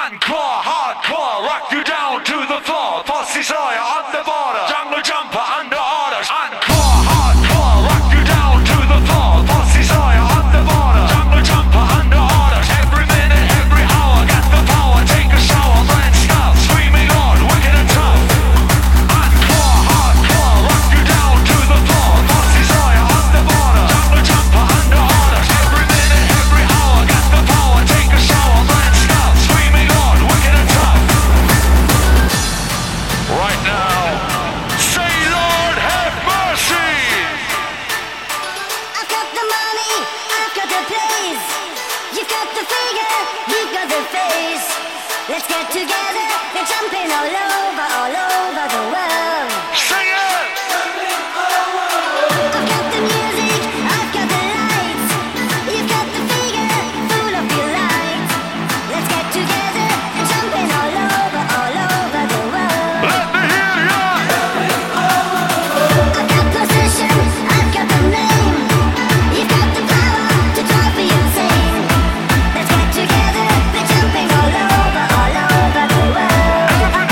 Encore, hardcore, rock you down to the floor. Pussy Sawyer on the border, jungle jumper under orders. Encore, hardcore, rock you down to the floor. Pussy Sawyer on the border, jungle jumper under orders. Every minute, every hour, got the power. Take a shower, then stop, screaming on, wicked and tough. Encore, hardcore, rock you down to the floor. Pussy Sawyer on the border, jungle jumper under orders. Every minute, every hour, got the power. Take a shower, then stop, screaming on, wicked and tough. Right now, say Lord have mercy. I've got the money, I've got the place. You've got the figure, you've got the face. Let's get together, we're jumping all over the world. Sing it. I've got the music, I've got the lights. You've got the figure, full of delight. Let's get together, we're jumping all over the world. Let me hear ya. I've got possession, I've got the name. You've got the power to drive me insane. Let's get together, we're jumping all over the world.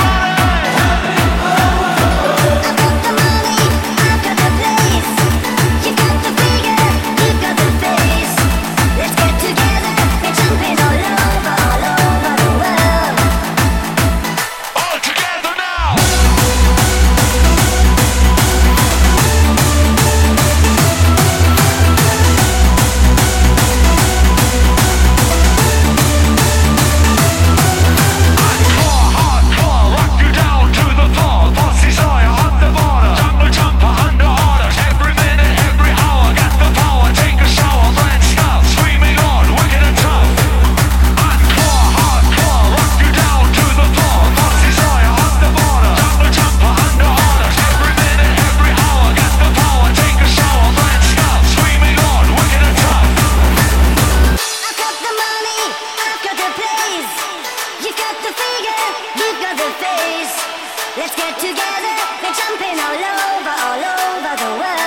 I've got the money, I've got the place. You've got the figure, you've got the face. Let's get together, we're jumping all over the world. All together now. Hardcore, hardcore, rock you down to the floor. Pussy Sawyer on the border, jungle jumper under orders. Every minute, every hour, got the power. Take a shower, then stop, screaming on, wicked and tough. Hardcore, hardcore, rock you down to the floor. Pussy Sawyer on the border, jungle jumper under orders. Every minute, every hour, got the power. Take a shower, then stop, screaming on, wicked and tough. I've got the money, I've got the place. You've got the figure, you've got the face. Let's get together, we're jumping all over the world.